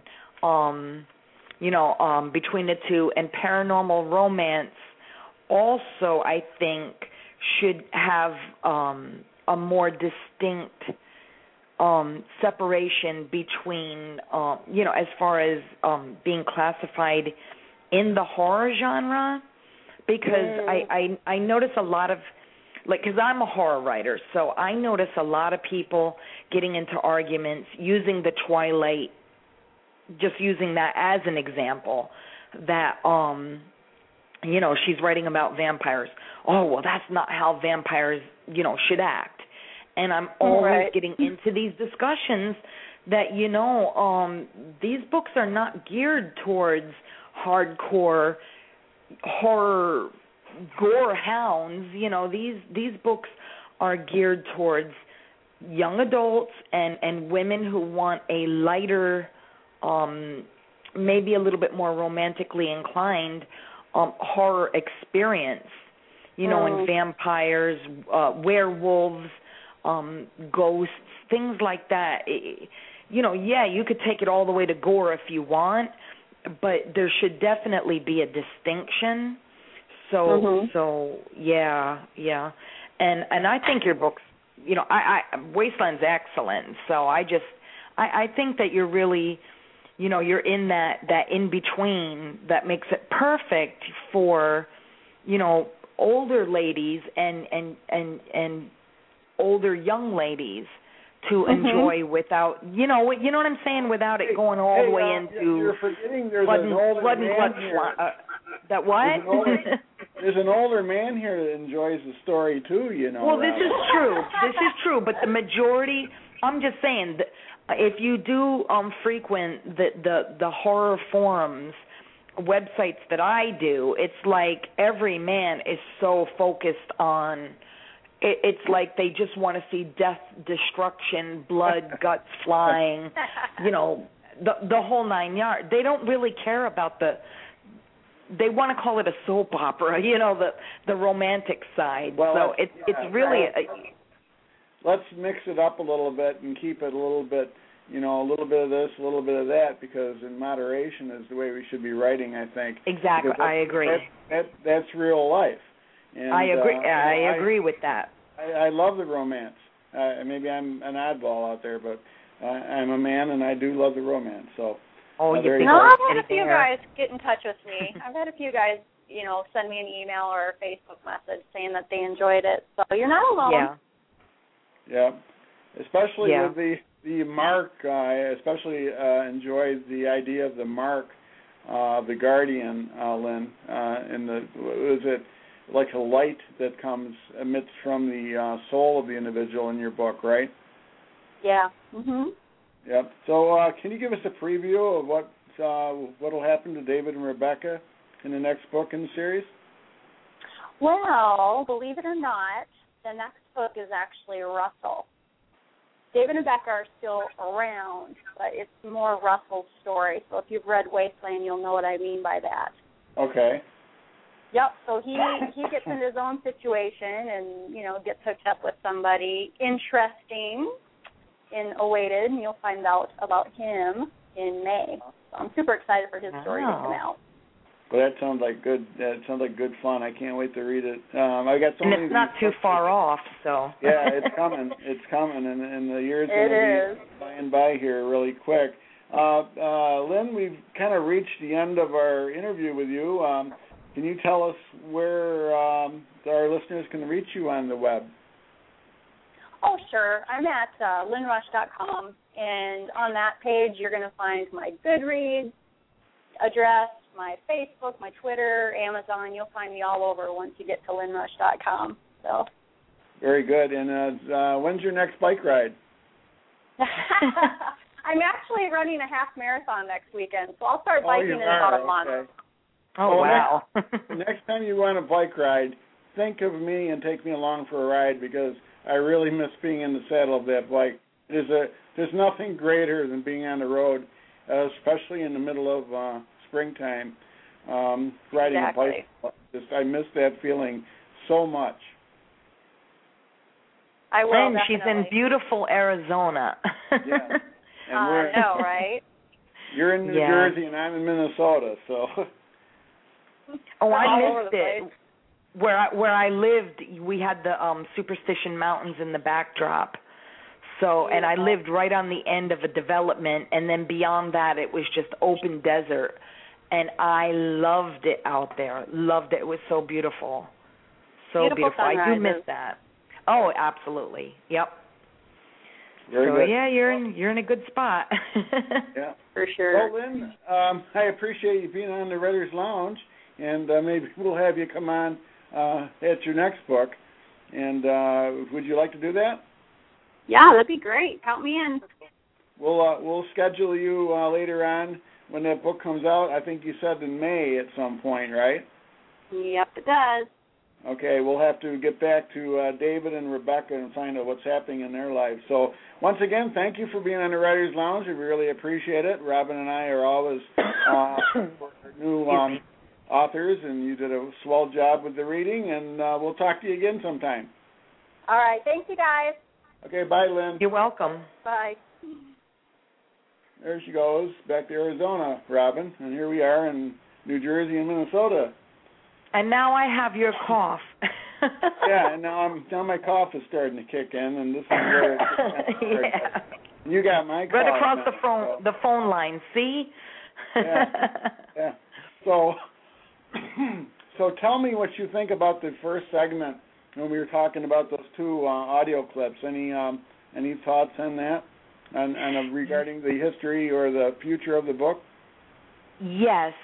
between the two. And paranormal romance also, I think, should have a more distinct separation between, as far as being classified in the horror genre. Because I notice a lot of, because I'm a horror writer, so I notice a lot of people getting into arguments using the Twilight, just using that as an example, that, she's writing about vampires. Oh, well, that's not how vampires, should act. And I'm always getting into these discussions that, these books are not geared towards hardcore horror gore hounds. You know, these books are geared towards young adults and women who want a lighter, maybe a little bit more romantically inclined horror experience. You know, and vampires, werewolves, ghosts, things like that. You know, yeah, you could take it all the way to gore if you want, but there should definitely be a distinction. So yeah. And I think your book's, you know, Wasteland's excellent. So I think that you're really, you know, you're in that in between that makes it perfect for, you know, older ladies and older young ladies to enjoy without, you know what I'm saying, without it going all the way into you're forgetting there's blood an older and man blood here. That what? There's an older man here that enjoys the story too, you know. Well, this is true, but the majority, I'm just saying, if you do frequent the horror forums, websites that I do, it's like every man is so focused on, it's like they just want to see death, destruction, blood, guts flying, you know, the whole 9 yards. They don't really care about they want to call it a soap opera, you know, the romantic side. Well, so it's really let's mix it up a little bit and keep it a little bit, you know, a little bit of this, a little bit of that, because in moderation is the way we should be writing, I think. Exactly, I agree. That's real life. And, I agree. I agree with that. I love the romance. Maybe I'm an oddball out there, but I'm a man and I do love the romance. So. I've had a few guys get in touch with me. I've had a few guys, you know, send me an email or a Facebook message saying that they enjoyed it. So you're not alone. Yeah. Especially with the mark. I especially enjoyed the idea of the mark, the guardian, Lynn. Was it like a light that emits from the soul of the individual in your book, right? Yeah. Yep. So can you give us a preview of what will happen to David and Rebecca in the next book in the series? Well, believe it or not, the next book is actually Russell. David and Rebecca are still around, but it's more Russell's story. So if you've read Wasteland, you'll know what I mean by that. Okay. Yep. So he gets in his own situation and, you know, gets hooked up with somebody interesting in Awaited, and you'll find out about him in May. So I'm super excited for his story to come out. Well, that sounds like good. That sounds like good fun. I can't wait to read it. I got so many. It's not too far off, so. Yeah, it's coming. It's coming, and the year's going to be flying by here really quick. Lynn, we've kind of reached the end of our interview with you. Can you tell us where our listeners can reach you on the web? Oh, sure. I'm at lynnrush.com, and on that page you're going to find my Goodreads address, my Facebook, my Twitter, Amazon. You'll find me all over once you get to lynnrush.com. So. Very good. And when's your next bike ride? I'm actually running a half marathon next weekend, so I'll start biking in about a month. Okay. Oh, wow. Next time you want a bike ride, think of me and take me along for a ride, because I really miss being in the saddle of that bike. There's nothing greater than being on the road, especially in the middle of springtime, riding a bike. I miss that feeling so much. I will. And she's in beautiful Arizona. Yeah. And I know, right? You're in New Jersey and I'm in Minnesota, so. Oh, I missed it. Where I lived, we had the Superstition Mountains in the backdrop. So, and I lived right on the end of a development, and then beyond that, it was just open desert. And I loved it out there. Loved it. It was so beautiful. So beautiful. I do miss that. Oh, absolutely. Yep. Very good. Yeah, you're in a good spot. Yeah, for sure. Well, Lynn, I appreciate you being on the Writer's Lounge, and maybe we'll have you come on at your next book. And would you like to do that? Yeah, that'd be great. Count me in. We'll schedule you later on when that book comes out. I think you said in May at some point, right? Yep, it does. Okay, we'll have to get back to David and Rebecca and find out what's happening in their lives. So once again, thank you for being on the Writers Lounge. We really appreciate it. Robin and I are always new authors, and you did a swell job with the reading, and we'll talk to you again sometime. All right. Thank you, guys. Okay, bye, Lynn. You're welcome. Bye. There she goes, back to Arizona, Robin, and here we are in New Jersey and Minnesota. And now I have your cough. Yeah, and now my cough is starting to kick in, and this is where yeah. You got my cough. Right across now, the phone line, see? Yeah. So tell me what you think about the first segment when we were talking about those two audio clips. Any thoughts on that, and regarding the history or the future of the book? Yes.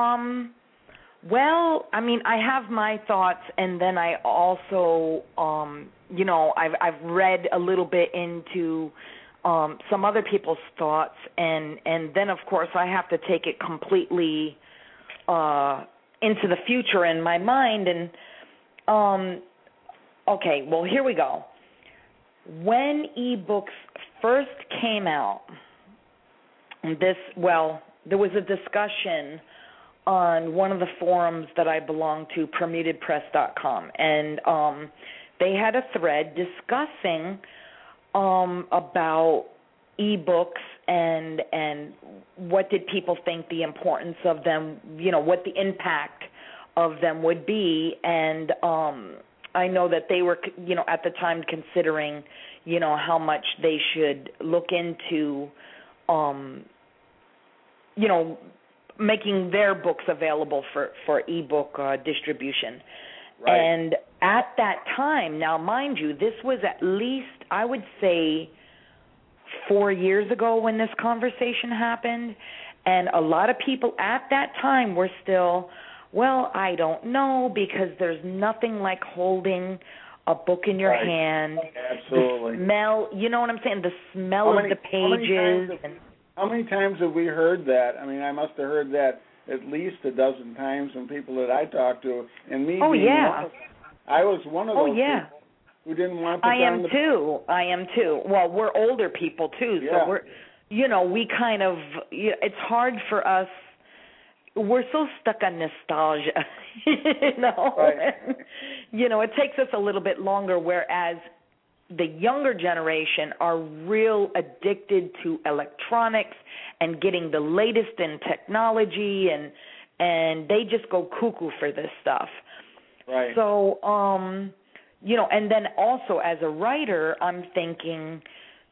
Well, I mean, I have my thoughts, and then I also, I've read a little bit into some other people's thoughts, and then, of course, I have to take it completely into the future in my mind. And, okay, well, here we go. When ebooks first came out, there was a discussion on one of the forums that I belong to, PermutedPress.com, and they had a thread discussing about ebooks and what did people think the importance of them, what the impact of them would be, and I know that they were, at the time considering, how much they should look into, making their books available for ebook distribution. Right. And at that time, now mind you, this was at least, I would say, 4 years ago when this conversation happened, and a lot of people at that time were still, well, I don't know, because there's nothing like holding a book in your hand. Absolutely. The smell, you know what I'm saying, the smell of the pages. How many times have we heard that? I mean, I must have heard that at least a dozen times from people that I talked to, and me being one of them. I was one of those people who didn't want to put down the... I am too. Well, we're older people too, so we're, we kind of, it's hard for us. We're so stuck on nostalgia, Right. It takes us a little bit longer, whereas the younger generation are real addicted to electronics and getting the latest in technology, and they just go cuckoo for this stuff. Right. So, and then also as a writer, I'm thinking,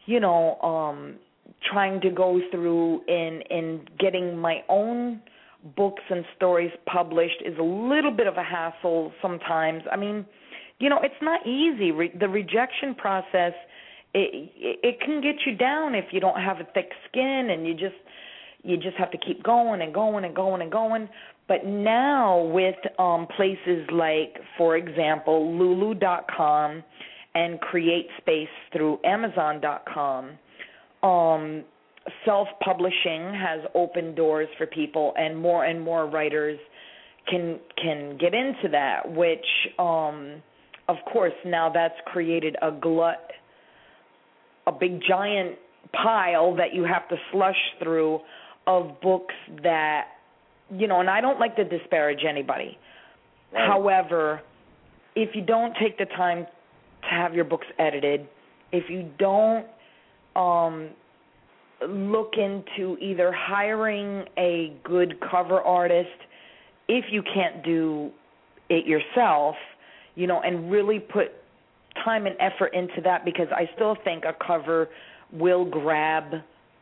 trying to go through and getting my own books and stories published is a little bit of a hassle sometimes. I mean, it's not easy. The rejection process, it can get you down if you don't have a thick skin, and you just have to keep going and going and going and going. But now with places like, for example, Lulu.com and CreateSpace through Amazon.com, self-publishing has opened doors for people, and more writers can get into that, which, of course, now that's created a big giant pile that you have to slush through of books that, and I don't like to disparage anybody. Right. However, if you don't take the time to have your books edited, if you don't look into either hiring a good cover artist, if you can't do it yourself, and really put time and effort into that, because I still think a cover will grab,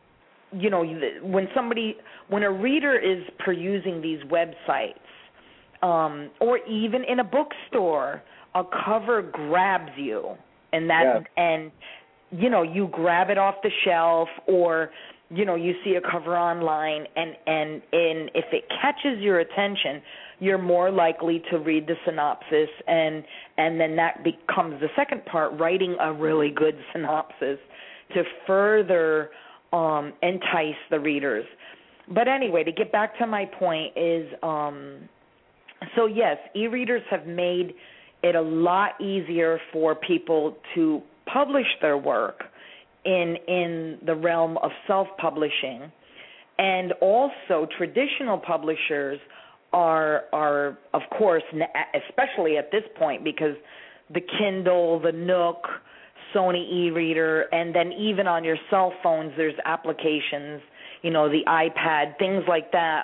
when a reader is perusing these websites, or even in a bookstore, a cover grabs you, and you grab it off the shelf, or you see a cover online, and if it catches your attention, you're more likely to read the synopsis, and then that becomes the second part, writing a really good synopsis to further entice the readers. But anyway, to get back to my point is, so yes, e-readers have made it a lot easier for people to publish their work in the realm of self-publishing. And also traditional publishers are of course, especially at this point, because the Kindle, the Nook, Sony e-reader, and then even on your cell phones there's applications, the iPad, things like that.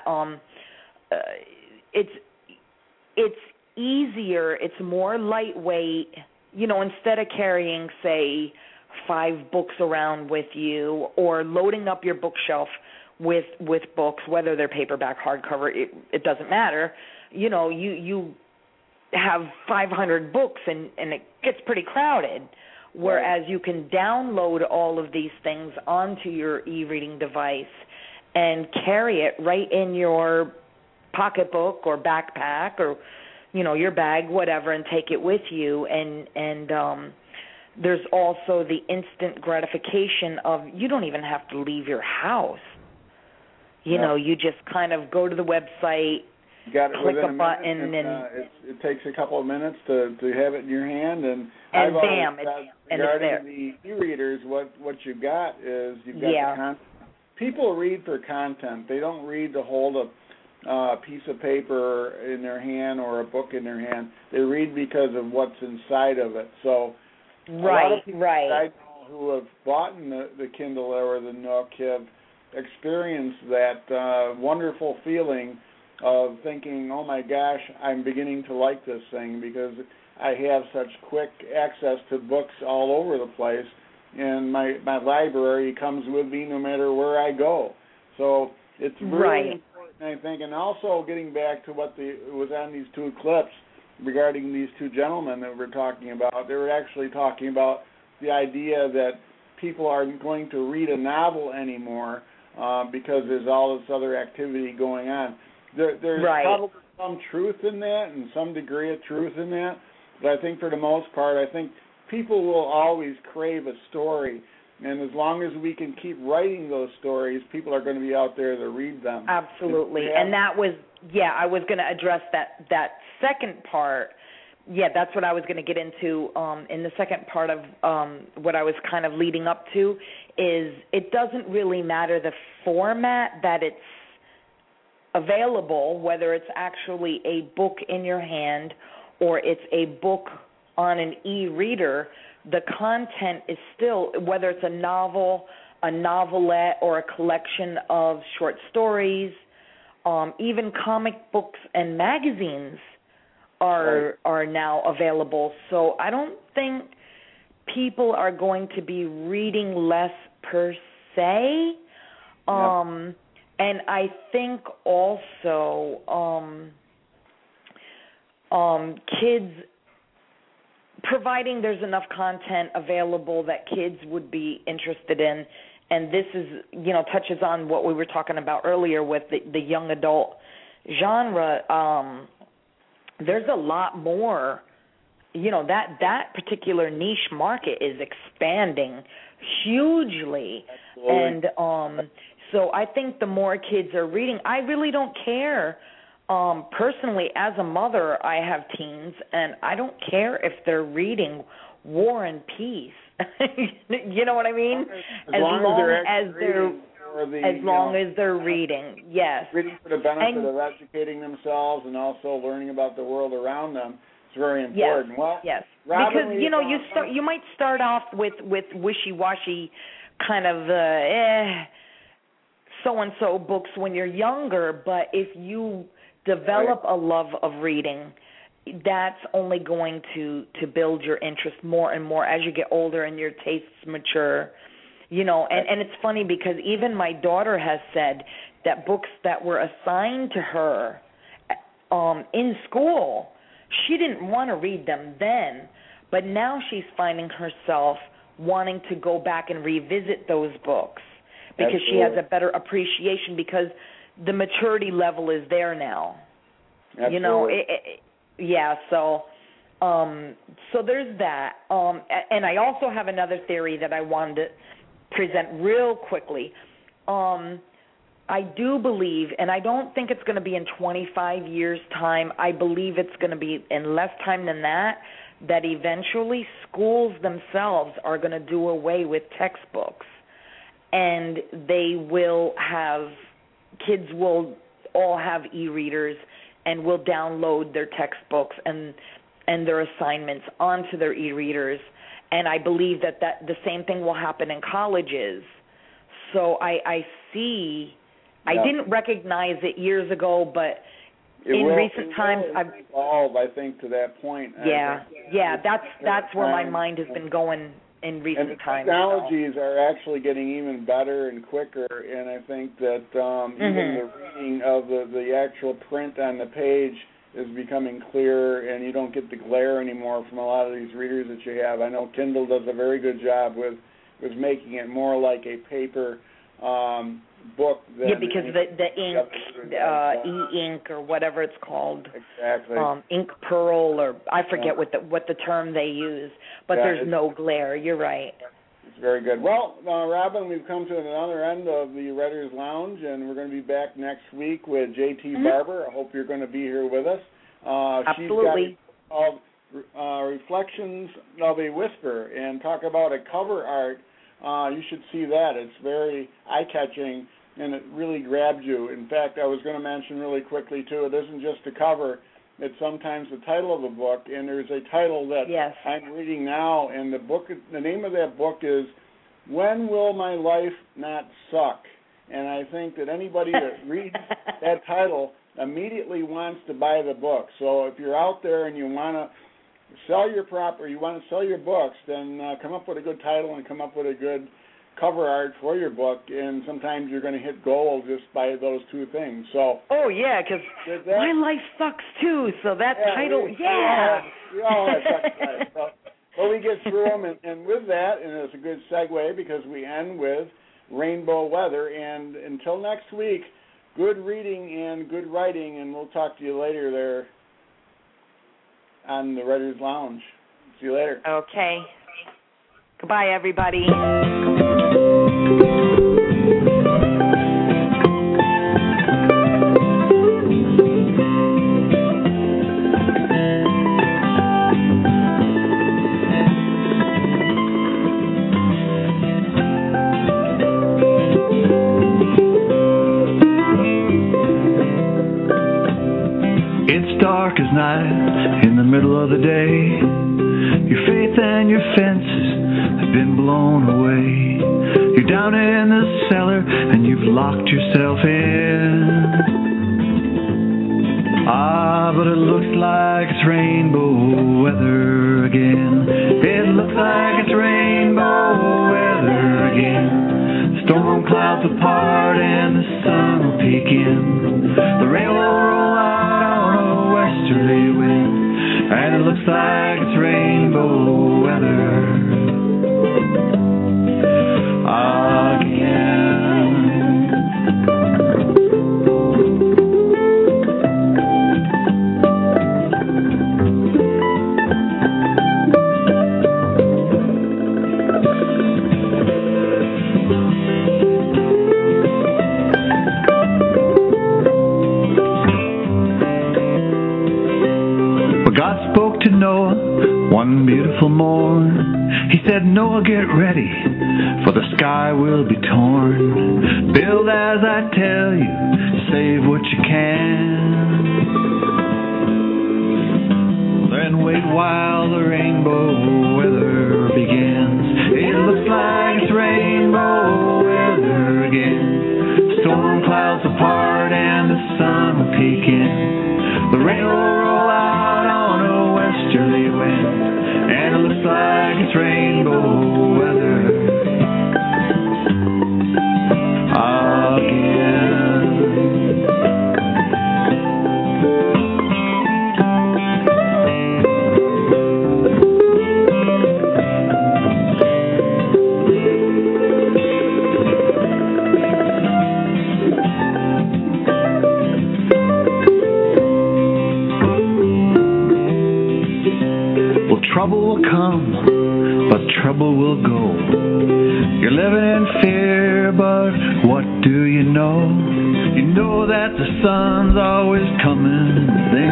It's easier, it's more lightweight, instead of carrying, say, 5 books around with you or loading up your bookshelf with books, whether they're paperback, hardcover, it doesn't matter. You have 500 books and it gets pretty crowded, whereas you can download all of these things onto your e-reading device and carry it right in your pocketbook or backpack or your bag, whatever, and take it with you. And there's also the instant gratification of you don't even have to leave your house. You just kind of go to the website, click a button, and it takes a couple of minutes to have it in your hand, and bam, it's there. The e-readers, what you've got is you've got the content. People read for content. They don't read to hold a piece of paper in their hand or a book in their hand. They read because of what's inside of it. So a lot of people that I know who have bought the Kindle or the Nook have experienced that wonderful feeling of thinking, oh my gosh, I'm beginning to like this thing because I have such quick access to books all over the place, and my library comes with me no matter where I go. So it's really important, I think. And also getting back to what was on these 2 clips regarding these 2 gentlemen that we're talking about, they were actually talking about the idea that people aren't going to read a novel anymore because there's all this other activity going on. There's probably some truth in that and some degree of truth in that, but I think for the most part, I think people will always crave a story, and as long as we can keep writing those stories, people are going to be out there to read them. Absolutely, and that was, I was going to address that second part. Yeah, that's what I was going to get into in the second part of what I was kind of leading up to, is it doesn't really matter the format that it's available, whether it's actually a book in your hand or it's a book on an e-reader. The content is still, whether it's a novel, a novelette, or a collection of short stories, even comic books and magazines are now available. So I don't think people are going to be reading less per se. And I think also kids, providing there's enough content available that kids would be interested in, and this is, touches on what we were talking about earlier with the young adult genre, there's a lot more, that particular niche market is expanding hugely. Absolutely. And so I think the more kids are reading, I really don't care. Personally, as a mother, I have teens, and I don't care if they're reading War and Peace. You know what I mean? As long as they're reading, yes. Reading for the benefit of educating themselves and also learning about the world around them is very important. Yes, well, yes. Robin, because you might start off with wishy-washy kind of so-and-so books when you're younger, but if you develop a love of reading, that's only going to build your interest more and more as you get older and your tastes mature. And it's funny because even my daughter has said that books that were assigned to her in school, she didn't want to read them then, but now she's finding herself wanting to go back and revisit those books because she has a better appreciation because the maturity level is there now. Absolutely. So there's that. And I also have another theory that I wanted to present real quickly. I do believe, and I don't think it's going to be in 25 years' time. I believe it's going to be in less time than that eventually schools themselves are going to do away with textbooks, and kids will all have e-readers and will download their textbooks and their assignments onto their e-readers. And I believe that the same thing will happen in colleges. So I see. Yeah. I didn't recognize it years ago, but in recent times I've evolved, I think, to that point. Yeah, that's where my mind has been going in recent times. Technologies are actually getting even better and quicker, and I think that even the reading of the actual print on the page is becoming clearer, and you don't get the glare anymore from a lot of these readers that you have. I know Kindle does a very good job with making it more like a paper book. Because the ink, e-ink or whatever it's called. Exactly. Ink Pearl, or I forget what the term they use, but there's no glare. You're right. It's very good. Well, Robin, we've come to another end of the Writer's Lounge, and we're going to be back next week with J.T. Barber. I hope you're going to be here with us. Absolutely. She's got Reflections of a Whisper, and talk about a cover art. You should see that. It's very eye-catching, and it really grabs you. In fact, I was going to mention really quickly, too, it isn't just a cover. It's sometimes the title of a book, and there's a title that I'm reading now, and the name of that book is When Will My Life Not Suck? And I think that anybody that reads that title immediately wants to buy the book. So if you're out there and you want to sell your you want to sell your books, then come up with a good title and come up with a good cover art for your book, and sometimes you're going to hit gold just by those two things. So. Oh yeah, because my life sucks too. So that title, we all have sucks. So we get through them, and with that, and it's a good segue because we end with rainbow weather. And until next week, good reading and good writing, and we'll talk to you later there on the Writer's Lounge. See you later. Okay. Goodbye, everybody. It's dark as night in the middle of the day. Your faith and your fences have been blown away. You're down in the cellar and you've locked yourself in. But it looks like it's rainbow weather again. It looks like it's rainbow weather again. Storm clouds apart and the sun will peek in. The rain will roll out on a westerly wind, and it looks like it's rainbow weather again. To Noah one beautiful morn, he said, Noah, get ready, for the sky will be torn. Build as I tell you, save what you can. Then wait while the rainbow weather begins. It looks like it's rainbow weather again. Storm clouds apart and the sun will peek in. The rain will roll out on a westerly wind, and it looks like it's rainbow weather again. Trouble will come but trouble will go. You're living in fear, but what do you know? You know that the sun's always coming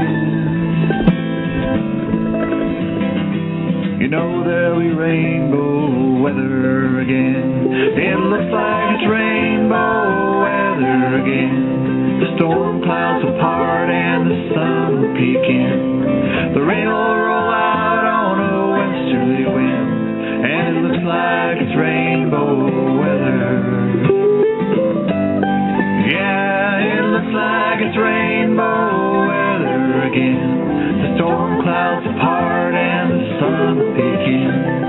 then. You know there'll be rainbow weather again. It looks like it's rainbow weather again. The storm clouds will part and the sun will peek in. The rain will roll out on a westerly wind, and it looks like it's rainbow weather. Yeah, it looks like it's rainbow weather again. The storm clouds will part and the sun will peek in.